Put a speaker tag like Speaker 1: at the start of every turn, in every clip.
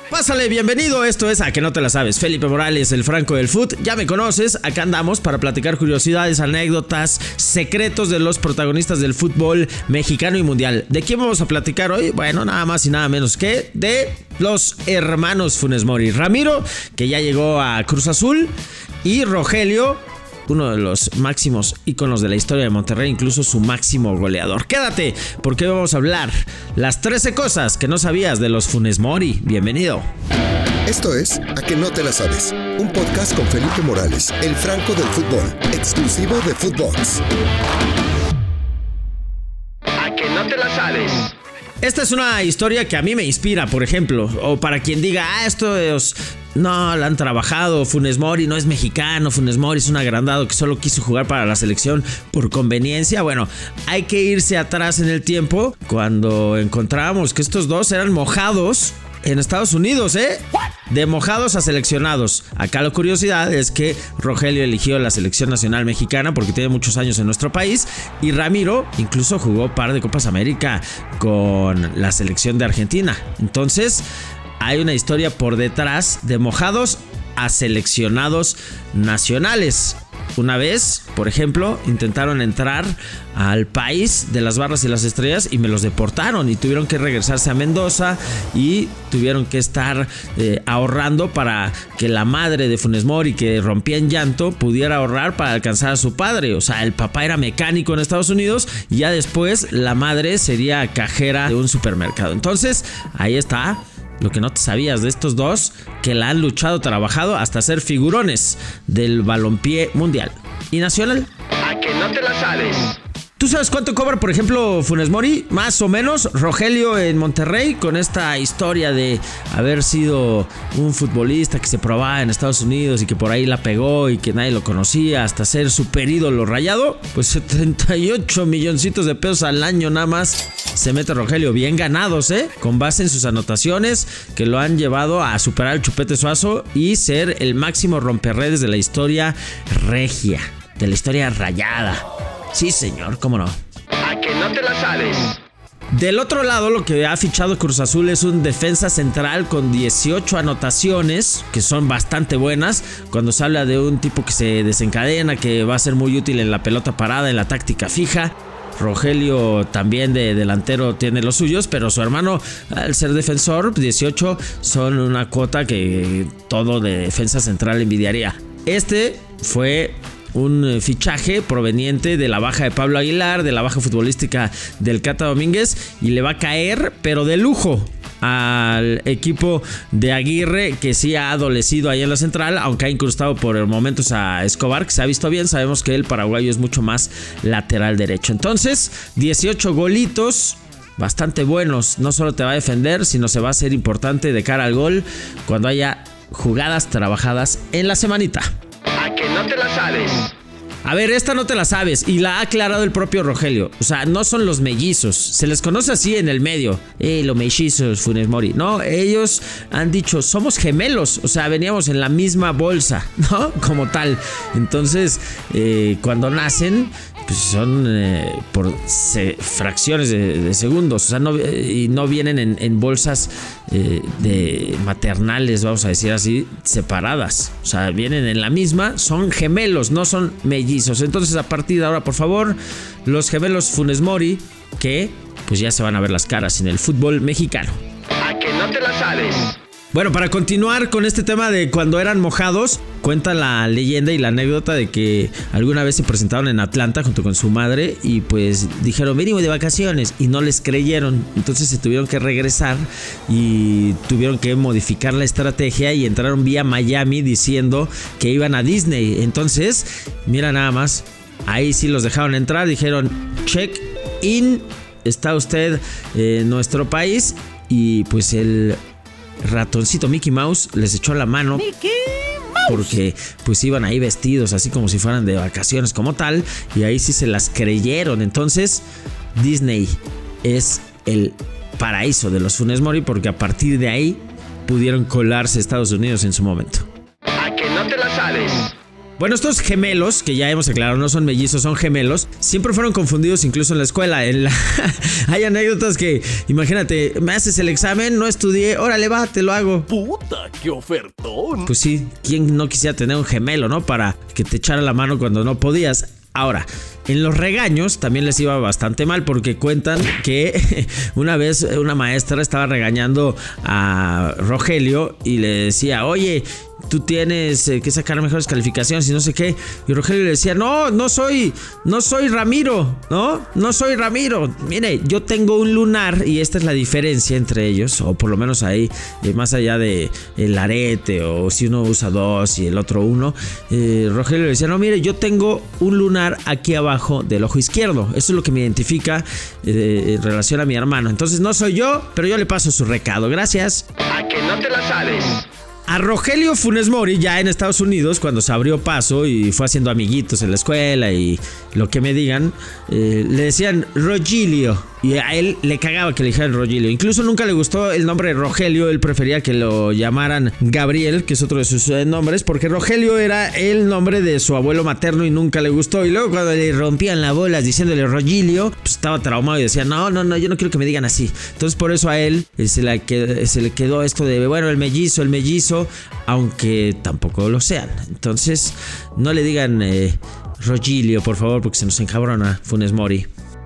Speaker 1: Pásale, bienvenido, esto es A Que No Te La Sabes. Felipe Morales, el Franco del Fut. Ya me conoces, acá andamos para platicar curiosidades, anécdotas, secretos de los protagonistas del fútbol mexicano y mundial. ¿De quién vamos a platicar hoy? Bueno, nada más y nada menos que de los hermanos Funes Mori. Ramiro, que ya llegó a Cruz Azul, y Rogelio, uno de los máximos íconos de la historia de Monterrey, incluso su máximo goleador. Quédate, porque hoy vamos a hablar las 13 cosas que no sabías de los Funes Mori. Bienvenido.
Speaker 2: Esto es A Que No Te La Sabes, un podcast con Felipe Morales, el Franco del fútbol, exclusivo de Footbox.
Speaker 3: A Que No Te La Sabes.
Speaker 1: Esta es una historia que a mí me inspira, por ejemplo, o para quien diga, esto es... No, la han trabajado, Funes Mori no es mexicano, Funes Mori es un agrandado que solo quiso jugar para la selección por conveniencia. Bueno, hay que irse atrás en el tiempo cuando encontrábamos que estos dos eran mojados en Estados Unidos, de mojados a seleccionados. Acá la curiosidad es que Rogelio eligió la selección nacional mexicana porque tiene muchos años en nuestro país, y Ramiro incluso jugó par de Copas América con la selección de Argentina. Entonces hay una historia por detrás de mojados a seleccionados nacionales. Una vez, por ejemplo, intentaron entrar al país de las barras y las estrellas y me los deportaron y tuvieron que regresarse a Mendoza y tuvieron que estar ahorrando para que la madre de Funes Mori, que rompía en llanto, pudiera ahorrar para alcanzar a su padre. O sea, el papá era mecánico en Estados Unidos y ya después la madre sería cajera de un supermercado. Entonces, ahí está lo que no te sabías de estos dos, que la han luchado, trabajado hasta ser figurones del balompié mundial y nacional.
Speaker 3: A Que No Te La Sabes.
Speaker 1: ¿Tú sabes cuánto cobra, por ejemplo, Funes Mori? Más o menos. Rogelio en Monterrey, con esta historia de haber sido un futbolista que se probaba en Estados Unidos y que por ahí la pegó y que nadie lo conocía, hasta ser super ídolo rayado. Pues 78 milloncitos de pesos al año nada más se mete Rogelio. Bien ganados, con base en sus anotaciones que lo han llevado a superar al Chupete Suazo y ser el máximo romperredes de la historia regia, de la historia rayada. Sí, señor, cómo no.
Speaker 3: A Que No Te La Sabes.
Speaker 1: Del otro lado, lo que ha fichado Cruz Azul es un defensa central con 18 anotaciones, que son bastante buenas. Cuando se habla de un tipo que se desencadena, que va a ser muy útil en la pelota parada, en la táctica fija. Rogelio también de delantero tiene los suyos, pero su hermano, al ser defensor, 18 son una cuota que todo de defensa central envidiaría. Este fue un fichaje proveniente de la baja de Pablo Aguilar, de la baja futbolística del Cata Domínguez, y le va a caer, pero de lujo, al equipo de Aguirre, que sí ha adolecido ahí en la central, aunque ha incrustado por momentos a Escobar, que se ha visto bien. Sabemos que el paraguayo es mucho más lateral derecho. Entonces, 18 golitos bastante buenos. No solo te va a defender, sino se va a hacer importante de cara al gol cuando haya jugadas trabajadas en la semanita.
Speaker 3: A Que No Te La Sabes.
Speaker 1: A ver, esta no te la sabes y la ha aclarado el propio Rogelio. O sea, no son los mellizos, se les conoce así en el medio. Los mellizos Funes Mori. No, ellos han dicho, somos gemelos. O sea, veníamos en la misma bolsa, ¿no? Como tal. Entonces, cuando nacen, pues son por fracciones de segundos. O sea, no vienen en bolsas de maternales, vamos a decir así, separadas. O sea, vienen en la misma, son gemelos, no son mellizos. Entonces, a partir de ahora, por favor, los gemelos Funes Mori, que pues ya se van a ver las caras en el fútbol mexicano.
Speaker 3: A Que No Te La Sabes.
Speaker 1: Bueno, para continuar con este tema de cuando eran mojados, cuenta la leyenda y la anécdota de que alguna vez se presentaron en Atlanta junto con su madre y pues dijeron, venimos de vacaciones, y no les creyeron. Entonces se tuvieron que regresar y tuvieron que modificar la estrategia y entraron vía Miami diciendo que iban a Disney. Entonces, mira nada más, ahí sí los dejaron entrar, dijeron, check in, está usted en nuestro país, y pues el ratoncito Mickey Mouse les echó la mano porque pues iban ahí vestidos así como si fueran de vacaciones como tal, y ahí sí se las creyeron. Entonces Disney es el paraíso de los Funes Mori porque a partir de ahí pudieron colarse a Estados Unidos en su momento.
Speaker 3: A Que No Te La Sabes.
Speaker 1: Bueno, estos gemelos, que ya hemos aclarado, no son mellizos, son gemelos, siempre fueron confundidos incluso en la escuela. Hay anécdotas que, imagínate, me haces el examen, no estudié, órale va, te lo hago.
Speaker 4: ¡Puta, qué ofertón!
Speaker 1: Pues sí, ¿quién no quisiera tener un gemelo, no? Para que te echara la mano cuando no podías. Ahora, en los regaños también les iba bastante mal, porque cuentan que una vez una maestra estaba regañando a Rogelio y le decía, oye, tú tienes que sacar mejores calificaciones y no sé qué. Y Rogelio le decía, no soy Ramiro, no soy Ramiro. Mire, yo tengo un lunar y esta es la diferencia entre ellos, o por lo menos ahí, más allá de el arete, o si uno usa 2 y el otro 1. Rogelio le decía, no, mire, yo tengo un lunar aquí abajo del ojo izquierdo. Eso es lo que me identifica en relación a mi hermano. Entonces no soy yo, pero yo le paso su recado. Gracias.
Speaker 3: A que no te la sabes.
Speaker 1: A Rogelio Funes Mori, ya en Estados Unidos, cuando se abrió paso y fue haciendo amiguitos en la escuela y lo que me digan, le decían Rogelio. Y a él le cagaba que le dijeran Rogelio. Incluso nunca le gustó el nombre de Rogelio. Él prefería que lo llamaran Gabriel, que es otro de sus nombres, porque Rogelio era el nombre de su abuelo materno y nunca le gustó. Y luego cuando le rompían las bolas diciéndole Rogelio, pues estaba traumado y decía, no, yo no quiero que me digan así. Entonces por eso a él se le quedó esto de, bueno, el mellizo, aunque tampoco lo sean. Entonces no le digan Rogelio, por favor, porque se nos encabrona Funes Mori.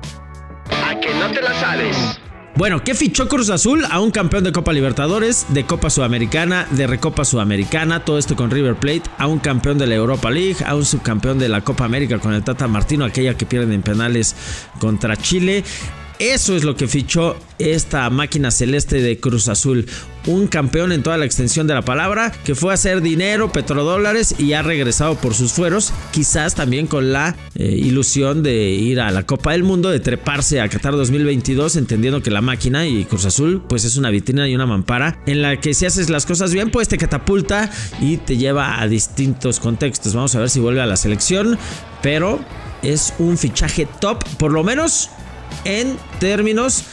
Speaker 3: A que no te la sabes.
Speaker 1: Bueno, ¿qué fichó Cruz Azul? A un campeón de Copa Libertadores, de Copa Sudamericana, de Recopa Sudamericana, todo esto con River Plate, a un campeón de la Europa League, a un subcampeón de la Copa América con el Tata Martino, aquella que pierden en penales contra Chile. Eso es lo que fichó esta máquina celeste de Cruz Azul. Un campeón en toda la extensión de la palabra, que fue a hacer dinero, petrodólares, y ha regresado por sus fueros. Quizás también con la ilusión de ir a la Copa del Mundo, de treparse a Qatar 2022, entendiendo que la máquina y Cruz Azul pues es una vitrina y una mampara en la que si haces las cosas bien pues te catapulta y te lleva a distintos contextos. Vamos a ver si vuelve a la selección, pero es un fichaje top, por lo menos en términos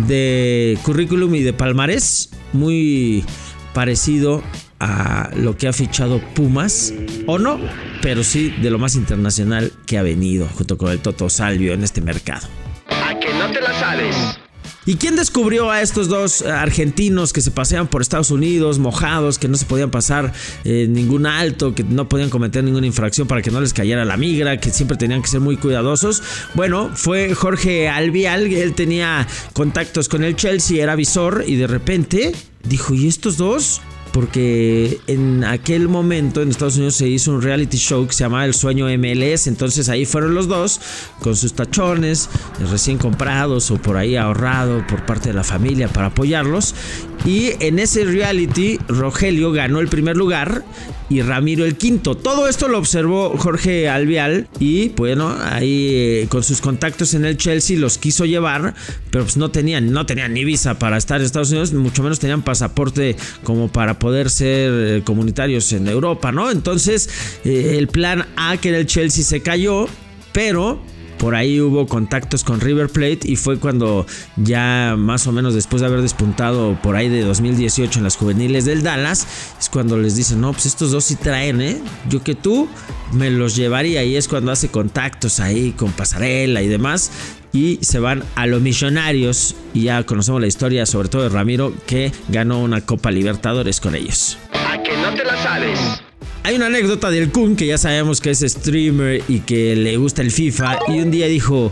Speaker 1: de currículum y de palmarés, muy parecido a lo que ha fichado Pumas, o no, pero sí de lo más internacional que ha venido junto con el Toto Salvio en este mercado.
Speaker 3: A que no te la sabes.
Speaker 1: ¿Y quién descubrió a estos dos argentinos que se pasean por Estados Unidos mojados, que no se podían pasar ningún alto, que no podían cometer ninguna infracción para que no les cayera la migra, que siempre tenían que ser muy cuidadosos? Bueno, fue Jorge Albiol. Él tenía contactos con el Chelsea, era visor, y de repente dijo, ¿y estos dos? Porque en aquel momento en Estados Unidos se hizo un reality show que se llamaba El Sueño MLS. Entonces ahí fueron los dos con sus tachones recién comprados o por ahí ahorrado por parte de la familia para apoyarlos. Y en ese reality Rogelio ganó el primer lugar y Ramiro el quinto. Todo esto lo observó Jorge Albiol y bueno, ahí con sus contactos en el Chelsea los quiso llevar, pero pues no tenían ni visa para estar en Estados Unidos, mucho menos tenían pasaporte como para poder ser comunitarios en Europa, ¿no? Entonces el plan A, que era el Chelsea, se cayó, pero por ahí hubo contactos con River Plate y fue cuando ya más o menos después de haber despuntado por ahí de 2018 en las juveniles del Dallas, es cuando les dicen, no, pues estos dos sí traen, yo que tú me los llevaría, y es cuando hace contactos ahí con Pasarela y demás, y se van a los Millonarios, y ya conocemos la historia sobre todo de Ramiro, que ganó una Copa Libertadores con ellos.
Speaker 3: A que no te la sabes.
Speaker 1: Hay una anécdota del Kun, que ya sabemos que es streamer y que le gusta el FIFA, y un día dijo,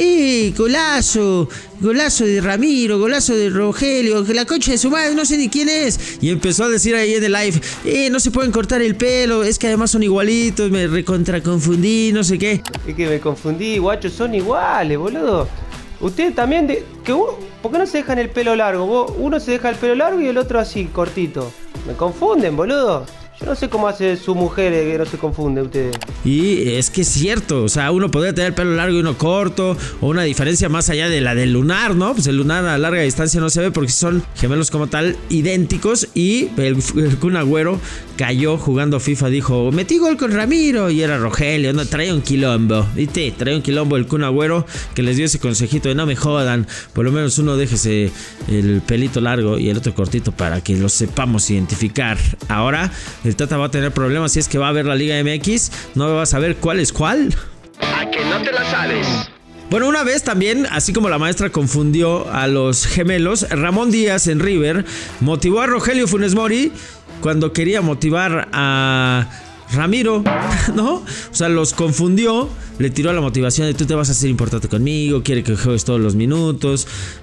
Speaker 1: golazo de Ramiro, golazo de Rogelio, que la concha de su madre, no sé ni quién es. Y empezó a decir ahí en el live, no se pueden cortar el pelo, es que además son igualitos, me recontra confundí, no sé qué.
Speaker 5: Es que me confundí, guachos, son iguales, boludo. Ustedes también, ¿por qué no se dejan el pelo largo? Uno se deja el pelo largo y el otro así, cortito. Me confunden, boludo. Yo no sé cómo hace su mujer que no se confunde ustedes.
Speaker 1: Y es que es cierto, o sea, uno podría tener el pelo largo y uno corto, o una diferencia más allá de la del lunar, ¿no? Pues el lunar a larga distancia no se ve porque son gemelos como tal, idénticos. Y el Kun Agüero cayó jugando FIFA, dijo, metí gol con Ramiro, y era Rogelio, no, traía un quilombo, ¿viste? Traía un quilombo el Kun Agüero, que les dio ese consejito de no me jodan, por lo menos uno déjese el pelito largo y el otro cortito para que los sepamos identificar. Ahora el Tata va a tener problemas si es que va a ver la Liga MX, no va a saber cuál es cuál.
Speaker 3: A que no te la sabes.
Speaker 1: Bueno, una vez también, así como la maestra confundió a los gemelos, Ramón Díaz en River motivó a Rogelio Funes Mori cuando quería motivar a Ramiro, ¿no? O sea, los confundió, le tiró la motivación de tú te vas a hacer importante conmigo, quiere que juegues todos los minutos,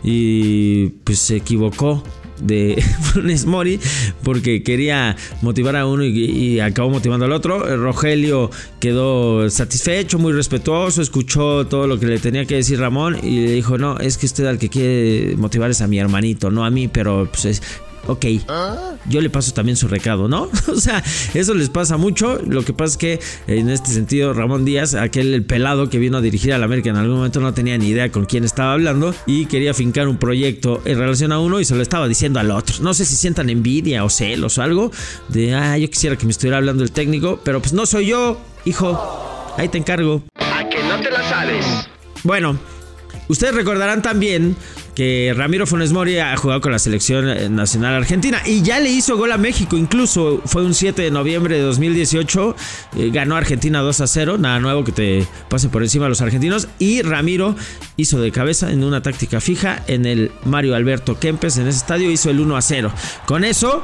Speaker 1: y pues se equivocó de Funes Mori porque quería motivar a uno y acabó motivando al otro. Rogelio quedó satisfecho, muy respetuoso, escuchó todo lo que le tenía que decir Ramón y le dijo, no, es que usted al que quiere motivar es a mi hermanito, no a mí, pero pues es... Ok, yo le paso también su recado, ¿no? O sea, eso les pasa mucho. Lo que pasa es que en este sentido Ramón Díaz, el pelado que vino a dirigir al América, en algún momento no tenía ni idea con quién estaba hablando y quería fincar un proyecto en relación a uno y se lo estaba diciendo al otro. No sé si sientan envidia o celos o algo de, yo quisiera que me estuviera hablando el técnico, pero pues no soy yo, hijo, ahí te encargo.
Speaker 3: A que no te la sabes.
Speaker 1: Bueno, ustedes recordarán también que Ramiro Funes Mori ha jugado con la selección nacional argentina y ya le hizo gol a México, incluso fue un 7 de noviembre de 2018, ganó Argentina 2-0, nada nuevo que te pase por encima a los argentinos, y Ramiro hizo de cabeza en una táctica fija en el Mario Alberto Kempes, en ese estadio hizo el 1-0, con eso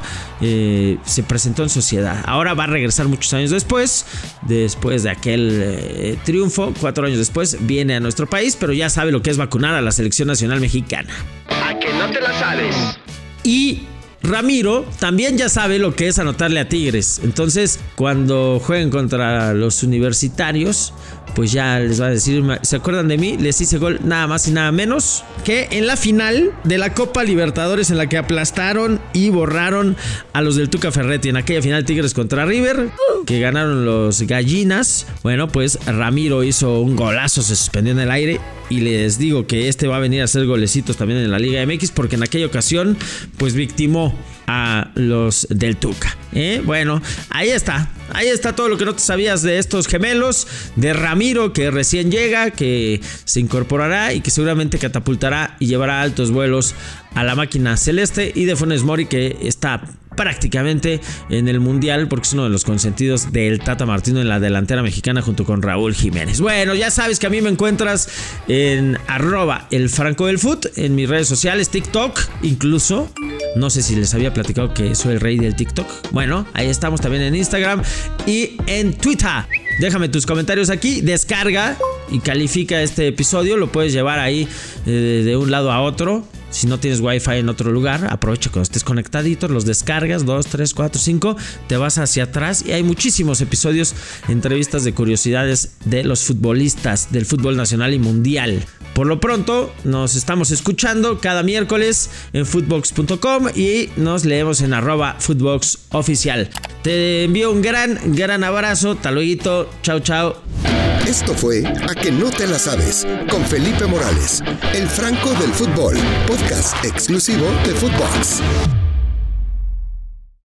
Speaker 1: se presentó en sociedad, ahora va a regresar muchos años después de aquel triunfo, 4 años después viene a nuestro país, pero ya sabe lo que es vacunar a la selección nacional mexicana.
Speaker 3: A que no te la sabes.
Speaker 1: Y Ramiro también ya sabe lo que es anotarle a Tigres. Entonces, cuando jueguen contra los universitarios, pues ya les va a decir, ¿se acuerdan de mí? Les hice gol nada más y nada menos que en la final de la Copa Libertadores, en la que aplastaron y borraron a los del Tuca Ferretti. En aquella final Tigres contra River, que ganaron los Gallinas. Bueno, pues Ramiro hizo un golazo, se suspendió en el aire. Y les digo que este va a venir a hacer golecitos también en la Liga MX, porque en aquella ocasión pues victimó a los del Tuca. Bueno, ahí está todo lo que no te sabías de estos gemelos, de Ramiro, que recién llega, que se incorporará y que seguramente catapultará y llevará altos vuelos a la máquina celeste, y de Funes Mori, que está prácticamente en el mundial porque es uno de los consentidos del Tata Martino en la delantera mexicana junto con Raúl Jiménez. Bueno, ya sabes que a mí me encuentras en @elfrancodelfut en mis redes sociales, TikTok incluso. No sé si les había platicado que soy el rey del TikTok. Bueno, ahí estamos también en Instagram y en Twitter. Déjame tus comentarios aquí, descarga y califica este episodio. Lo puedes llevar ahí de un lado a otro. Si no tienes wifi en otro lugar, aprovecha cuando estés conectadito, los descargas, 2, 3, 4, 5, te vas hacia atrás y hay muchísimos episodios, entrevistas de curiosidades de los futbolistas del fútbol nacional y mundial. Por lo pronto, nos estamos escuchando cada miércoles en footbox.com y nos leemos en @footboxoficial. Te envío un gran abrazo, hasta luego, chao, chao.
Speaker 2: Esto fue A que no te la sabes, con Felipe Morales, el Franco del Fútbol, podcast exclusivo de Footbox.